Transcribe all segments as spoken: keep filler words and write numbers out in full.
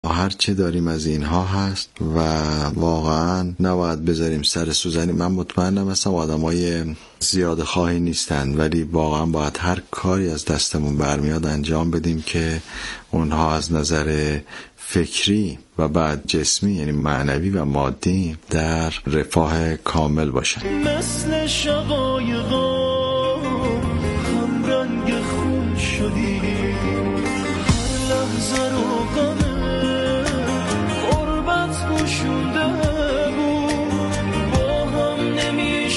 هر چه داریم از اینها هست و واقعا نباید بذاریم سر سوزنی. من مطمئنم هستم آدمای زیاد خواهی نیستن، ولی واقعا باید هر کاری از دستمون برمیاد انجام بدیم که اونها از نظر فکری و بعد جسمی، یعنی معنوی و مادی، در رفاه کامل باشن. مثل شقایقا هم رنگ خون شدی، هر لحظه رو غمه غربت پوشونده بود، با هم نمی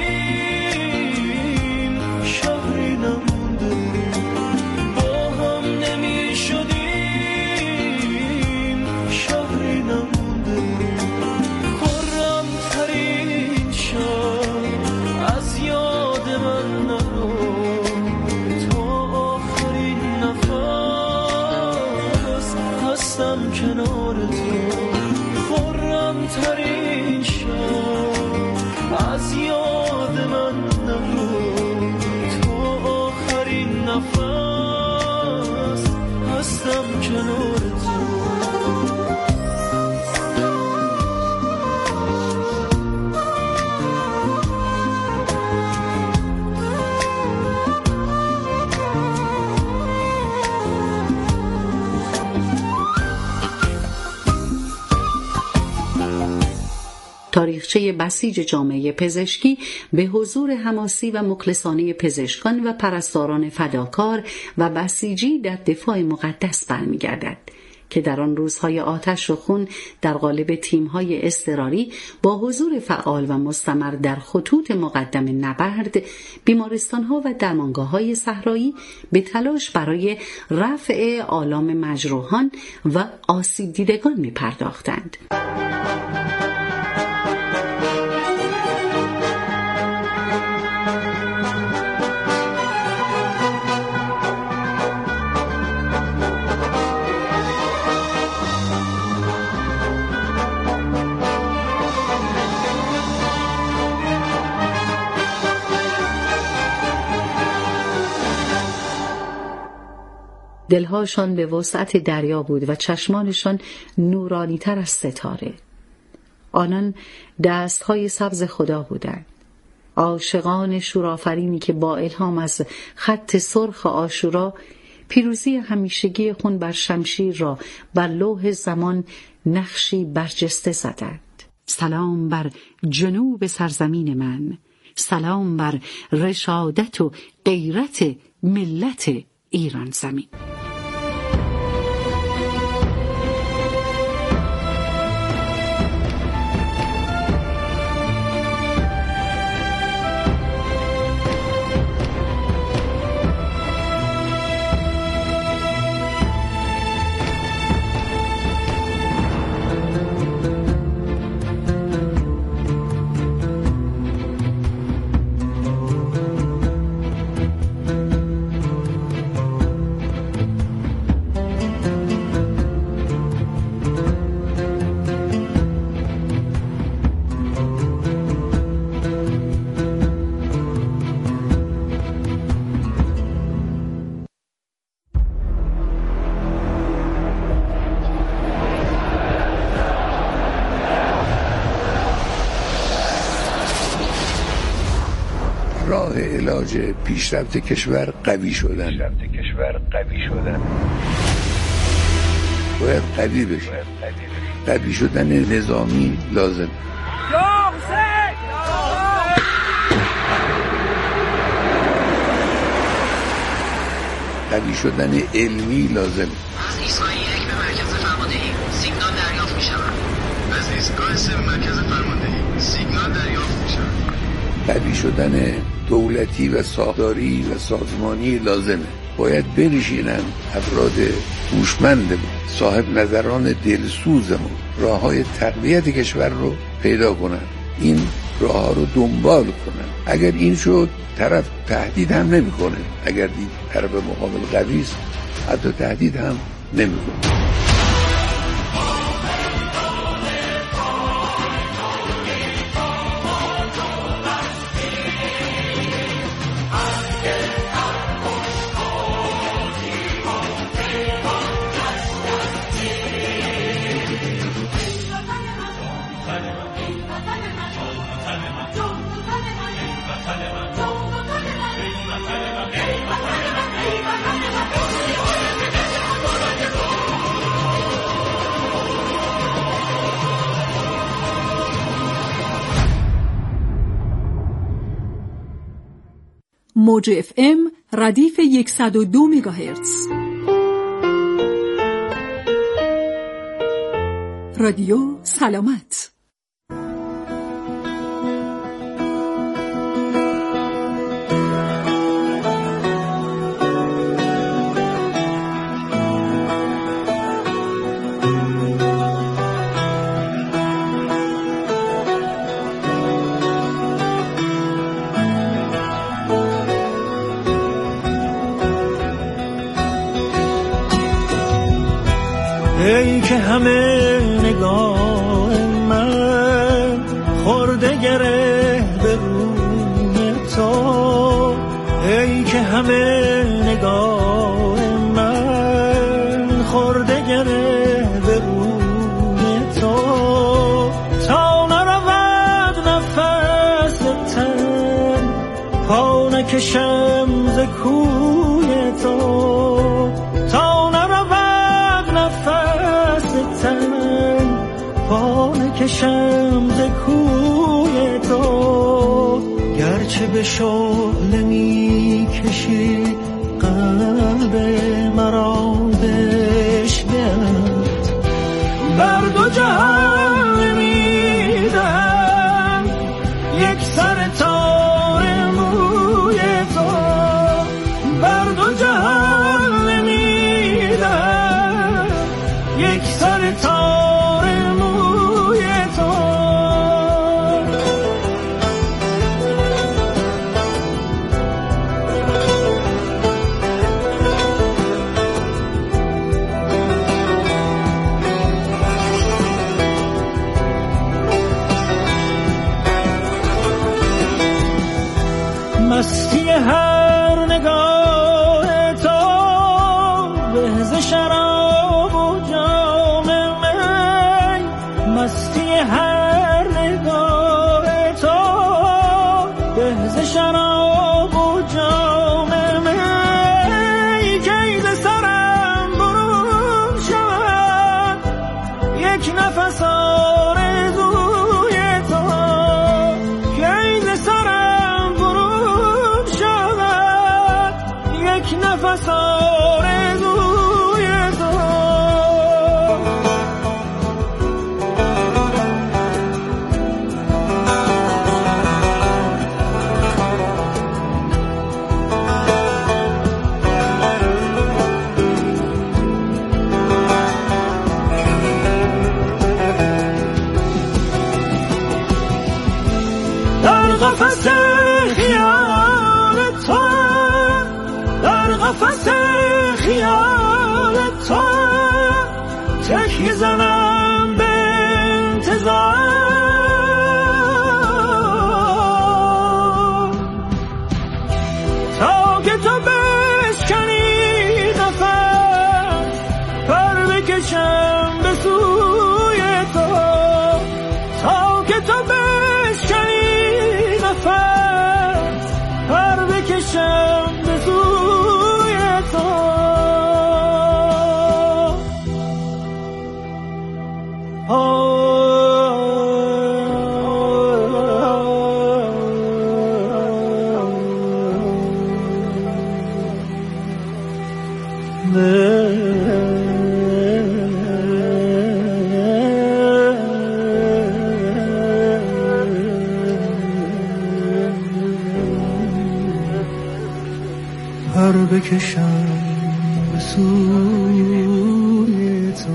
شدیم شهری نمونده، با هم نمی شدیم شهری نمونده. خرم ترین شب از یاد من نرو، تا آخرین نفس هستم کنار تو. خرم ترین شب از یاد من نرو، تا آخرین نفس هستم کنار تو. تاریخچه بسیج جامعه پزشکی به حضور حماسی و مخلصانه پزشکان و پرستاران فداکار و بسیجی در دفاع مقدس برمیگردد که در آن روزهای آتش و خون در قالب تیم‌های اضطراری با حضور فعال و مستمر در خطوط مقدم نبرد، بیمارستان‌ها و درمانگاه‌های صحرایی به تلاش برای رفع آلام مجروحان و آسیب دیدگان می‌پرداختند. دلهاشان به وسعت دریا بود و چشمانشان نورانی تر از ستاره. آنان دستهای سبز خدا بودند، عاشقان شورآفرینی که با الهام از خط سرخ عاشورا پیروزی همیشگی خون بر شمشیر را بر لوح زمان نقشی برجسته زدند. سلام بر جنوب سرزمین من، سلام بر رشادت و غیرت ملت ایران زمین. راه علاج پیشرفت کشور قوی شدن. پیشرفت کشور قوی شدن. باید قوی بشه. قوی شدن نظامی لازم. قوی شدن علمی لازم. از ایستگاه یک به مرکز فرماندهی سیگنال دریافت می شود. از ایستگاه سه به مرکز فرماندهی سیگنال دریافت می شود. قوی شدن دولتی و ساختاری و سازمانی لازمه. باید بنشینن افراد هوشمند صاحب نظران دلسوزمون راههای تقویت کشور رو پیدا کنن، این راه ها رو دنبال کنن. اگر این شد طرف تهدید هم نمی کنه. اگر دید طرف مقابل قوی است حتی تهدید هم نمی کنه. موج اف ام ردیف صد و دو مگاهرتز. رادیو سلامت. ای که همه نگاه من خورده گره به روی تو، ای که همه نگاه من خورده گره به روی تو، تا نرود نفس تن پا نکشم ز کوی تو، تا نرود نفس تن پا نکشم ز کوی تو، گرچه به شعله می کشی قلب مرا بشکند، بر دو جهان نمیدم یک سر تار موی تو، بر دو جهان نمیدم یک سر تار موی تو. مستی هر نگاه تو به ز شراب و جام می، مستی هر نگاه تو به ز شراب و جام می، کی ز سرم برون شود یک نفس آرزوی تو، کی ز سرم برون شود یک نفس آرزوی تو. در قفس خیال تو، در قفس خیال تو تکی زنم به انتظار، تا که تو بشکنی نفس پر بکشم به سوی تو، تا که تو بشکنی نفس پر بکشم به سوی تو. پر بکشم به سوی تو.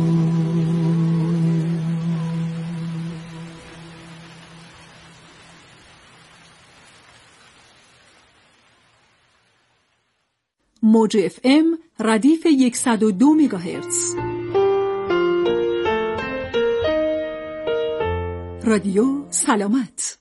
موج اف ام ردیف صد و دو مگاهرتز. رادیو سلامت.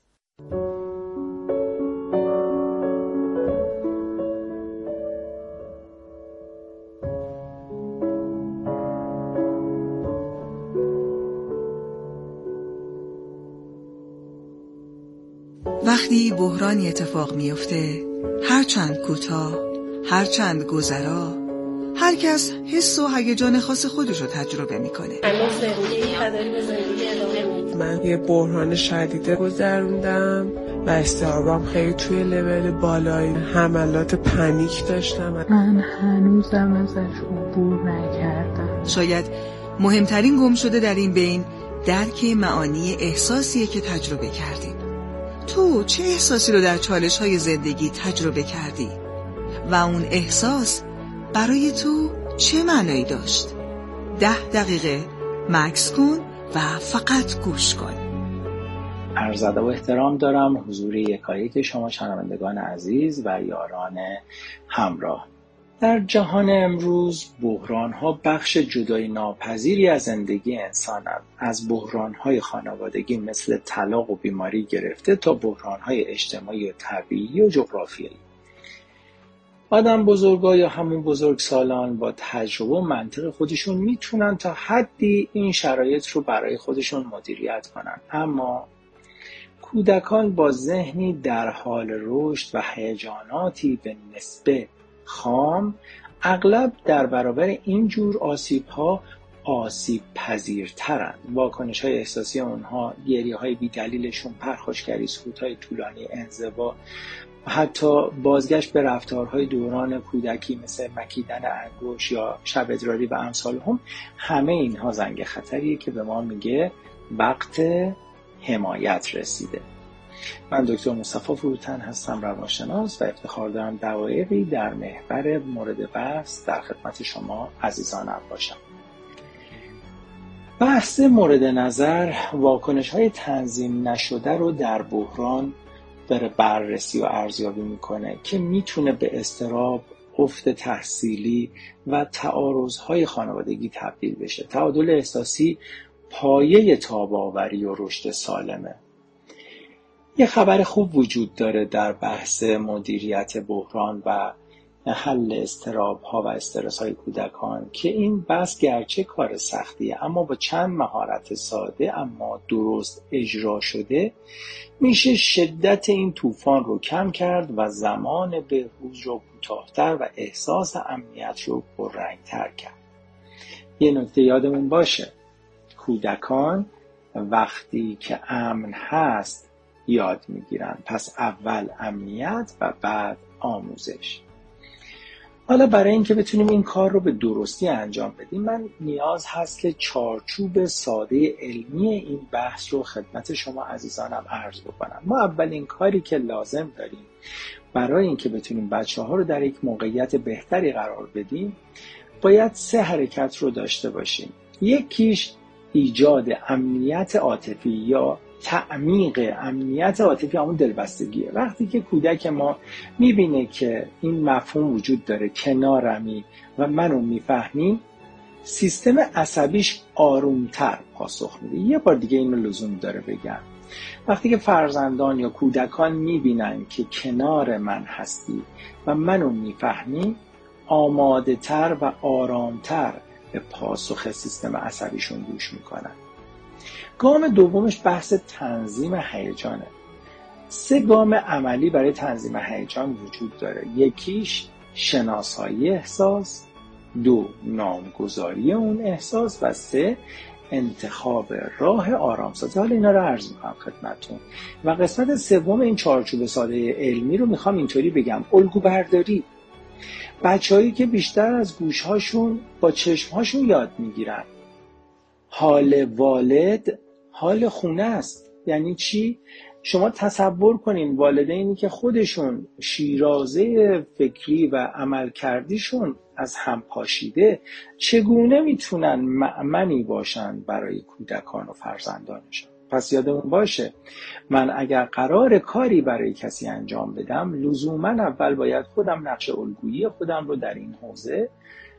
وقتی بحرانی اتفاق میفته، هرچند کوتاه، هرچند گذرا، هر کس حس و هیجان خاص خودش رو تجربه میکنه. من یه بحران شدیده گذروندم و استرابم خیلی توی لول بالایی، حملات پنیک داشتم. من هنوزم ازش عبور نکردم. شاید مهمترین گم شده در این بین درک معانی احساسیه که تجربه کردیم. تو چه احساسی رو در چالش های زندگی تجربه کردی؟ و اون احساس برای تو چه معنایی داشت؟ ده دقیقه مکث کن و فقط گوش کن. عرض ادب و احترام دارم حضور یکایک شما شنوندگان عزیز و یاران همراه. در جهان امروز بحران‌ها بخش جدایی ناپذیری از زندگی انسانند. از بحران‌های خانوادگی مثل طلاق و بیماری گرفته تا بحران‌های اجتماعی و طبیعی و جغرافیایی. آدم بزرگا یا همون بزرگسالان با تجربه و منطق خودشون میتونن تا حدی این شرایط رو برای خودشون مدیریت کنن، اما کودکان با ذهنی در حال رشد و هیجاناتی به نسبه خام اغلب در برابر این جور آسیب‌ها آسیب پذیرترند. واکنش‌های احساسی اونها، گریه‌های بی‌دلیلشون، پرخاشگری، سکوت‌های طولانی، انزوا، حتی بازگشت به رفتارهای دوران کودکی مثل مکیدن انگشت یا شب ادراری و امثال هم، همه اینها زنگ خطریه که به ما میگه وقت حمایت رسیده. من دکتر مصطفی فروتن هستم، روانشناس، و افتخار دارم دقایقی در محور مورد بحث در خدمت شما عزیزانم باشم. بحث مورد نظر واکنش‌های تنظیم نشده رو در بحران داره بررسی و ارزیابی میکنه که میتونه به اضطراب، افت تحصیلی و تعارض‌های خانوادگی تبدیل بشه. تعادل احساسی پایه تاب‌آوری و رشد سالمه. یه خبر خوب وجود داره در بحث مدیریت بحران و حل اضطراب‌ها و استرس‌های کودکان که این بحث گرچه کار سختیه، اما با چند مهارت ساده اما درست اجرا شده میشه شدت این طوفان رو کم کرد و زمان بهروز رو کوتاه‌تر و احساس امنیت رو پررنگ‌تر کرد. یه نکته یادمون باشه، کودکان وقتی که امن هست یاد میگیرن، پس اول امنیت و بعد آموزش. حالا برای اینکه بتونیم این کار رو به درستی انجام بدیم، من نیاز هست که چارچوب ساده علمی این بحث رو خدمت شما عزیزانم عرض بکنم. ما اولین کاری که لازم داریم برای اینکه بتونیم بچه ها رو در یک موقعیت بهتری قرار بدیم، باید سه حرکت رو داشته باشیم. یکیش ایجاد امنیت عاطفی یا تعمیق امنیت عاطفی، همون دلبستگیه. وقتی که کودک ما میبینه که این مفهوم وجود داره، کنارمی و منو میفهمی، سیستم عصبیش آرومتر پاسخ میده. یه بار دیگه اینو لزوم داره بگم، وقتی که فرزندان یا کودکان میبینن که کنار من هستی و منو میفهمی، آماده تر و آرامتر به پاسخ سیستم عصبیشون گوش میکنن. گام دومش بحث تنظیم هیجانه. سه گام عملی برای تنظیم هیجان وجود داره. یکیش شناسایی احساس، دو نامگذاری اون احساس، و سه انتخاب راه آرامسازی. حالا اینا رو عرض میکنم خدمتتون. و قسمت سوم این چارچوب ساده علمی رو میخوام اینطوری بگم: الگو برداری. بچه‌هایی که بیشتر از گوش‌هاشون با چشم‌هاشون یاد میگیرن. حال والد حال خونه است. یعنی چی؟ شما تصور کنین والدینی که خودشون شیرازه فکری و عملکردیشون از هم پاشیده، چگونه میتونن مأمنی باشن برای کودکان و فرزندانشون. پس یادمون باشه، من اگر قرار کاری برای کسی انجام بدم، لزوما اول باید خودم نقش الگویی خودم رو در این حوزه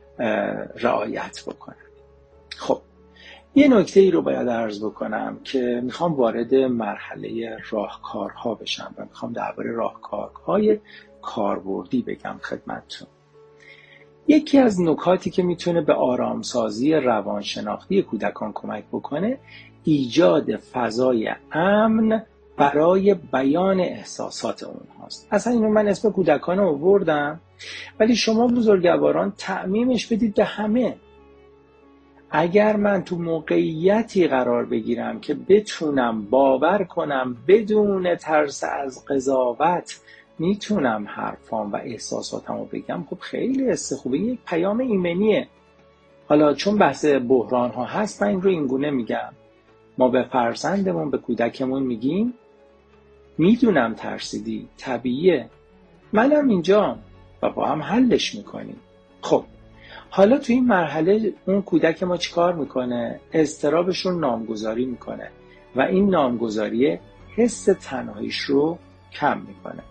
رعایت بکنم. خب یه نکته ای رو باید عرض بکنم که میخوام وارد مرحله راهکارها بشم و میخوام درباره راهکارهای کاربردی بگم خدمتتون. یکی از نکاتی که میتونه به آرامسازی روانشناختی کودکان کمک بکنه، ایجاد فضای امن برای بیان احساسات اونهاست. اصلا اینو من اسم کودکان رو آوردم، ولی شما بزرگواران تعمیمش بدید به همه. اگر من تو موقعیتی قرار بگیرم که بتونم باور کنم بدون ترس از قضاوت میتونم حرفام و احساساتم رو بگم، خب خیلی حس خوبه، یک پیام ایمنیه. حالا چون بحث بحران ها هست، من این رو اینگونه میگم، ما به فرزندمون، به کودکمون میگیم میدونم ترسیدی، طبیعیه، منم اینجا و با هم حلش میکنیم. خب حالا تو این مرحله اون کودک ما چیکار میکنه؟ اضطرابش رو نامگذاری میکنه و این نامگذاری حس تنهاییش رو کم میکنه.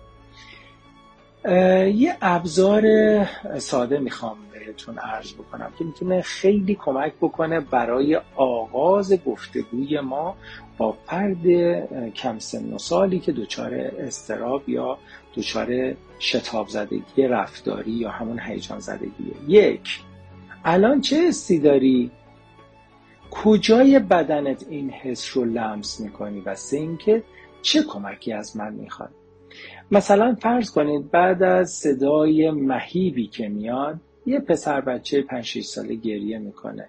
یه ابزار ساده میخوام بهتون عرض بکنم که میتونه خیلی کمک بکنه برای آغاز گفتگوی ما با فرد کم سن و سالی که دچار اضطراب یا دچار شتاب زدگی رفتاری یا همون هیجان زدگیه. یک، الان چه حسی داری؟ کجای بدنت این حس رو لمس میکنی؟ و سه، اینکه چه کمکی از من میخواد؟ مثلا فرض کنید بعد از صدای مهیبی که میاد یه پسر بچه پنج شش ساله گریه میکنه،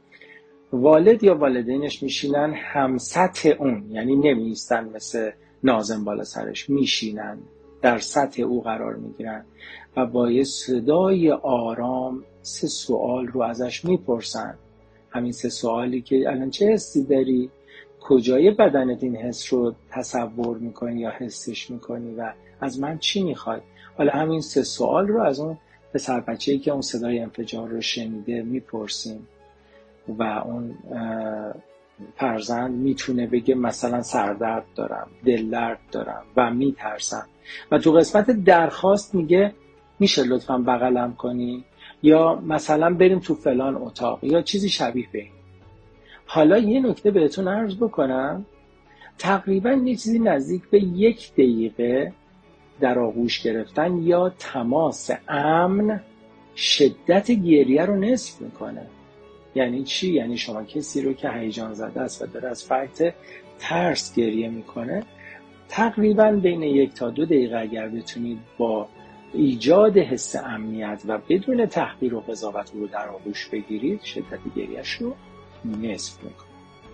والد یا والدینش میشینن هم سطح اون، یعنی نمیستن مثل ناظم بالا سرش، میشینن در سطح او قرار میگیرن و با یه صدای آرام سه سوال رو ازش میپرسن. همین سه سوالی که الان چه حسی داری؟ کجای بدنت این حس رو تصور میکنی یا حسش میکنی و از من چی میخوای؟ حالا همین سه سوال رو از اون پسر بچه‌ای که اون صدای انفجار رو شنیده میپرسیم و اون فرزند میتونه بگه مثلا سردرد دارم، دل درد دارم و میترسم و تو قسمت درخواست میگه میشه لطفاً بغلم کنی یا مثلا بریم تو فلان اتاق یا چیزی شبیه به این. حالا یه نکته بهتون عرض بکنم، تقریبا یه چیزی نزدیک به یک دقیقه در آغوش گرفتن یا تماس امن شدت گریه رو نصف میکنه. یعنی چی؟ یعنی شما کسی رو که هیجان زده است و داره از فرط ترس گریه میکنه، تقریبا بین یک تا دو دقیقه اگر بتونید با ایجاد حس امنیت و بدون تحقیر و قضاوت رو در آغوش بگیرید، شدت گریهش رو نصف میکنه.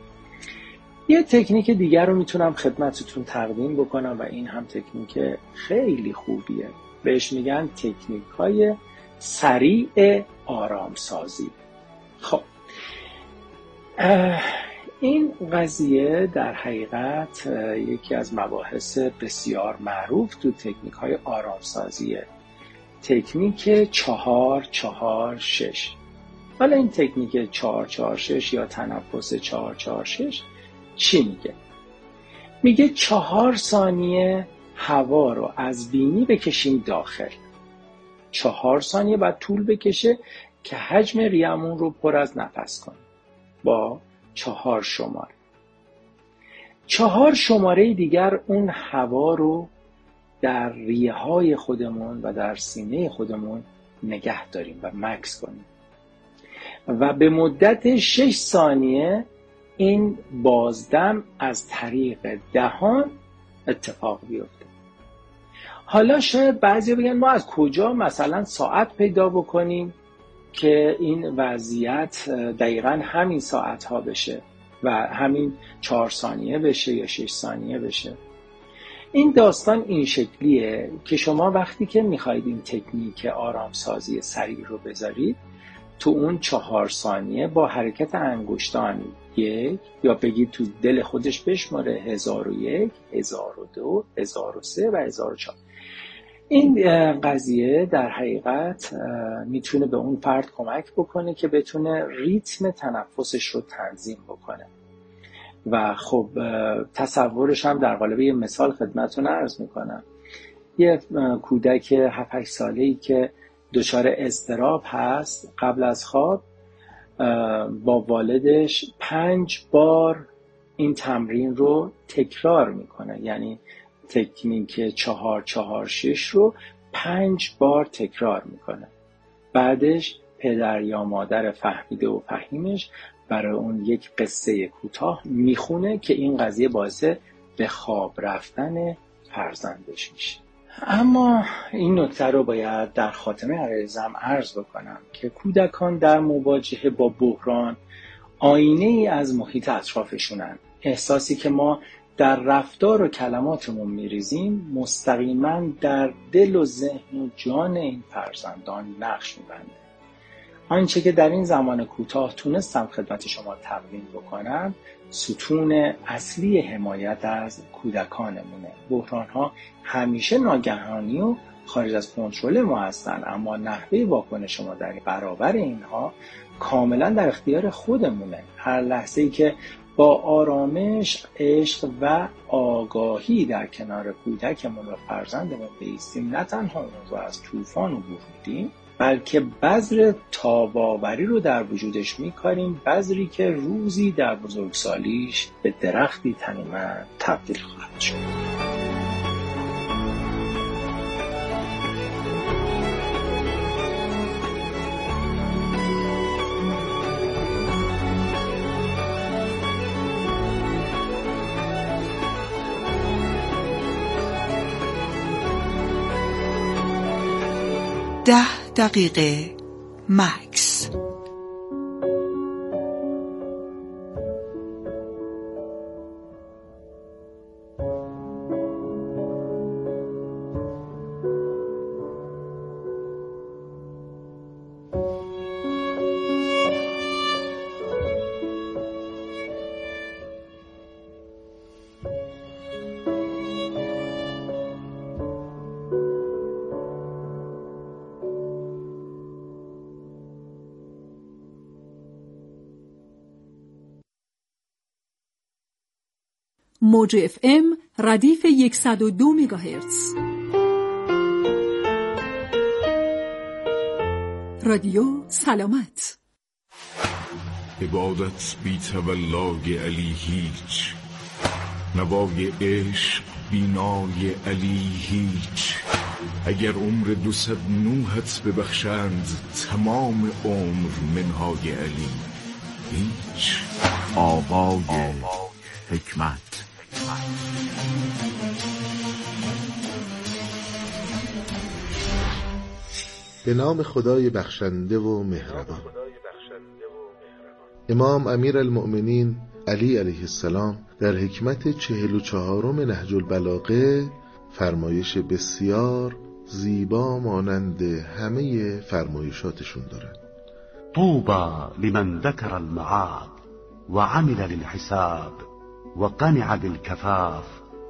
یه تکنیک دیگر رو میتونم خدمتتون تقدیم بکنم و این هم تکنیک خیلی خوبیه، بهش میگن تکنیک های سریع آرامسازی. خب این قضیه در حقیقت یکی از مباحث بسیار معروف تو تکنیک های آرامسازیه، تکنیک چهار چهار شش. حالا این تکنیک چهار چهار شش یا تنفس چهار چهار شش چی میگه؟ میگه چهار ثانیه هوا رو از بینی بکشیم داخل، چهار ثانیه بعد طول بکشه که حجم ریمون رو پر از نفس کنیم با چهار شماره. چهار شماره دیگر اون هوا رو در ریه های خودمون و در سینه خودمون نگه داریم و مکث کنیم و به مدت شش ثانیه این بازدم از طریق دهان اتفاق بیفته. حالا شاید بعضی بگن ما از کجا مثلا ساعت پیدا بکنیم که این وضعیت دقیقاً همین ساعت ها بشه و همین چهار ثانیه بشه یا شش ثانیه بشه. این داستان این شکلیه که شما وقتی که میخواید این تکنیک آرامسازی سریع رو بذارید، تو اون چهار ثانیه با حرکت انگشتان یک یا بگید تو دل خودش بشماره هزار و یک، هزار و دو، هزار و سه و هزار و چهار. این قضیه در حقیقت میتونه به اون فرد کمک بکنه که بتونه ریتم تنفسش رو تنظیم بکنه و خب تصورش هم در قالب یه مثال خدمتتون عرض میکنم. یه کودک هفت هشت ساله‌ای که دچار اضطراب هست قبل از خواب با والدش پنج بار این تمرین رو تکرار میکنه، یعنی تکنیک چهار چهار شش رو پنج بار تکرار میکنه. بعدش پدر یا مادر فهمیده و فهیمش برای اون یک قصه کوتاه میخونه که این قضیه باعث به خواب رفتن فرزندش میشه. اما این نکته رو باید در خاتمه عرایزم عرض بکنم که کودکان در مواجهه با بحران آینه ای از محیط اطرافشونن. احساسی که ما در رفتار و کلماتمون میریزیم مستقیما در دل و ذهن و جان این فرزندان نقش میبنده. آنچه که در این زمان کوتاه تونستم خدمت شما تقدیم بکنم ستون اصلی حمایت از کودکانمونه. بحران‌ها همیشه ناگهانی و خارج از کنترل ما هستن، اما نحوه واکنش ما در برابر اینها کاملا در اختیار خودمونه. هر لحظه‌ای که با آرامش، عشق و آگاهی در کنار کودکمون و فرزندمون بایستیم، نه تنها اون رو از طوفان عبور میدیم، بلکه بذر تاب‌آوری رو در وجودش میکاریم، بذری که روزی در بزرگسالیش به درختی تنیمند تبدیل خواهد شد. ده دقیقه مکس. موج اف ام ردیف صد و دو مگاهرتز. رادیو سلامت. عبادت بی تولای علی هیچ، نوای عشق بینای علی هیچ. اگر عمر دوصد نوحت ببخشند، تمام عمر منهای علی هیچ. آوای حکمت. به نام خدای بخشنده و مهربان. امام امیر المؤمنین علی علیه السلام در حکمت چهل و چهارم نهج البلاغه فرمایش بسیار زیبا مانند همه فرمایشاتشون دارن. طوبى لمن ذكر المعاد وعمل للحساب وقنع بالكفاف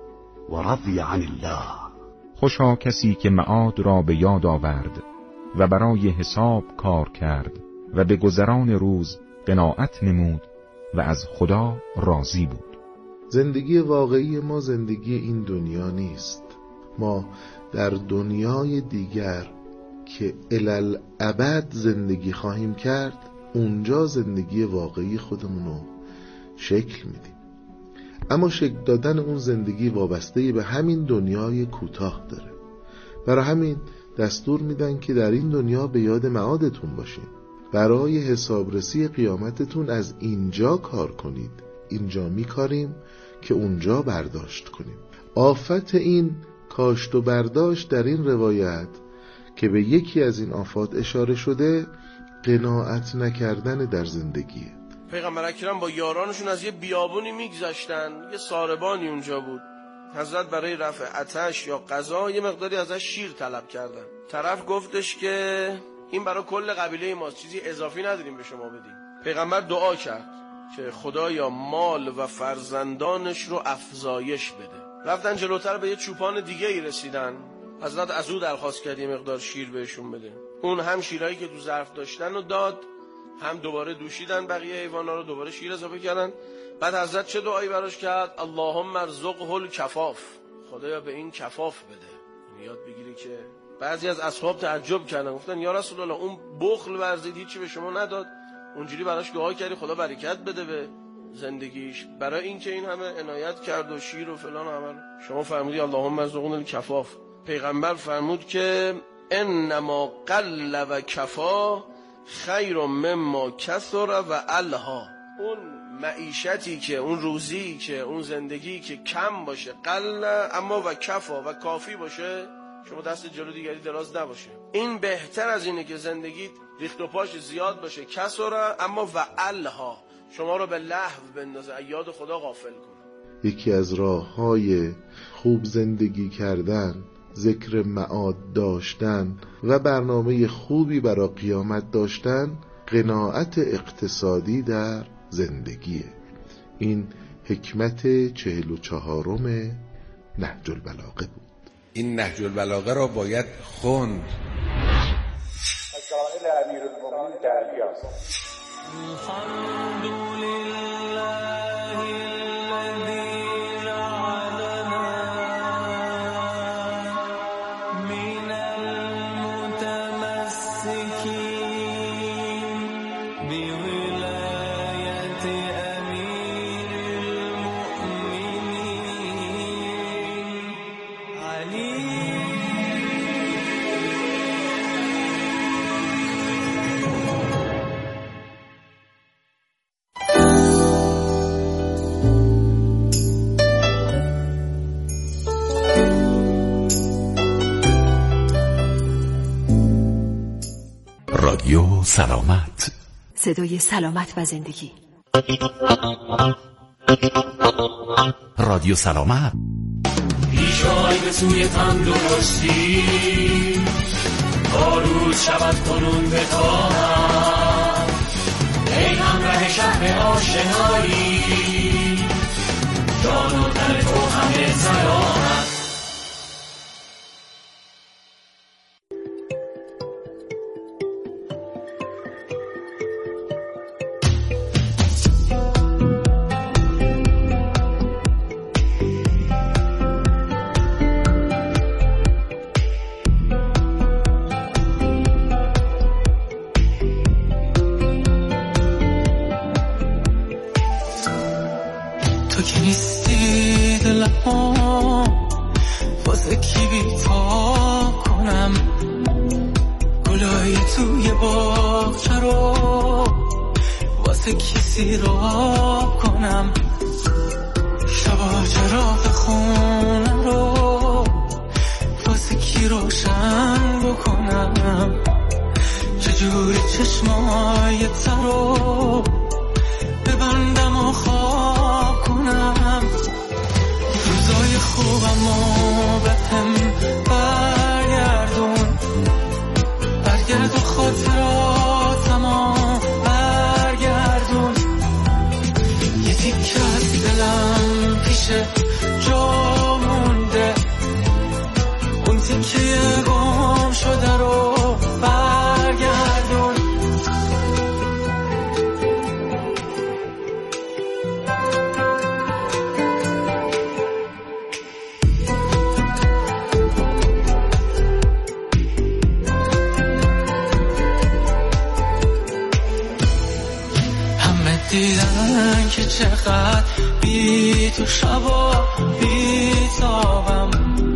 ورضي عن الله. خوشا کسی که معاد را به یاد آورد و برای حساب کار کرد و به گذران روز قناعت نمود و از خدا راضی بود. زندگی واقعی ما زندگی این دنیا نیست. ما در دنیای دیگر که الالابد زندگی خواهیم کرد، اونجا زندگی واقعی خودمونو شکل میدیم. اما شکل دادن اون زندگی وابسته به همین دنیای کوتاه داره. برای همین دستور میدن که در این دنیا به یاد معادتون باشین. برای حسابرسی قیامتتون از اینجا کار کنید. اینجا میکاریم که اونجا برداشت کنیم. آفت این کاشت و برداشت در این روایت که به یکی از این آفات اشاره شده، قناعت نکردن در زندگیه. پیغمبر اکرم با یارانشون از یه بیابونی میگذشتن، یه ساربانی اونجا بود. حضرت برای رفع آتش یا غذا یه مقداری ازش شیر طلب کردن. طرف گفتش که این برای کل قبیله ماست، چیزی اضافی نداریم به شما بدیم. پیغمبر دعا کرد که خدایا مال و فرزندانش رو افزایش بده. رفتن جلوتر به یه چوپان دیگه ای رسیدن. حضرت از او درخواست کرد یه مقدار شیر بهشون بده. اون هم شیرایی که تو ظرف داشتن رو داد، هم دوباره دوشیدن بقیه حیوانا رو، دوباره شیر اضافه کردن. بعد حضرت چه دعایی براش کرد؟ اللهم ارزقه الکفاف. خدایا به این کفاف بده. یاد بگیری که بعضی از اصحاب تعجب کردن، گفتن یا رسول الله اون بخل ورزید هیچی به شما نداد، اونجوری براش دعا کردی خدا برکت بده به زندگیش، برای اینکه این همه عنایت کرد و شیر و فلان و همه. شما فرمودی اللهم ارزقنا الکفاف. پیغمبر فرمود که انما قل و کفا خیر مما کثر و الها. اون معیشتی که اون روزی که اون زندگی که کم باشه، قل اما و کفا و کافی باشه، شما دست جلو دیگری دراز نباشه. این بهتر از اینه که زندگی ریخت و پاش زیاد باشه، کسره اما و الها شما رو به لهو بندازه، یاد خدا غافل کنه. یکی از راه‌های خوب زندگی کردن، ذکر معاد داشتن و برنامه خوبی برای قیامت داشتن، قناعت اقتصادی در زندگیه. این حکمت چهل و چهارم نهج البلاغه بود. این نهج البلاغه را باید خوند. رادیو سلامت، صدای سلامت و زندگی. رادیو سلامت. پیشای به سوی تندرستی، آروز شود کنون به تاهم، ای همراه شهر آشنایی، جان و دل تو همه سلامت. دیدن که چقدر بی تو شبا بی تابم،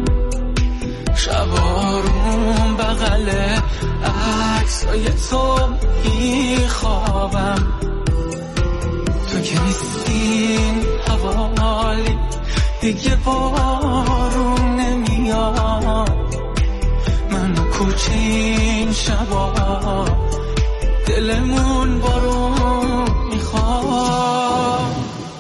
شبا روم بغل عکسای تو میخوابم، تو که نیستین حوالی دیگه بارون نمیاد، منو کوچه این شبا دلمون بارون میخواد.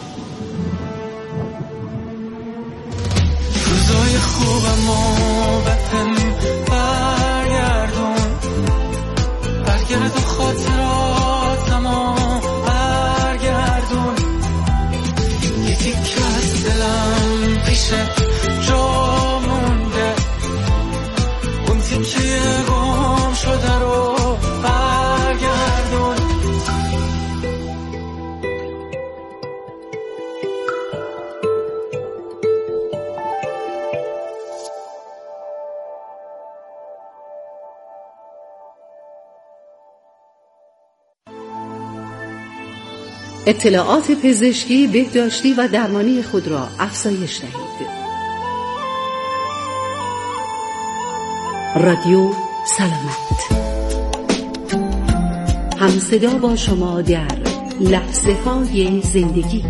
روزای خوبمو به هم برگردون، برگرد و خاطراتمو برگردون، یه تیکه از دلم پیشه جا مونده، اون تیکه گم شده رو برگردون. اطلاعات پزشکی، بهداشتی و درمانی خود را افزایش دهید. رادیو سلامت، همصدا با شما در لحظه های زندگی.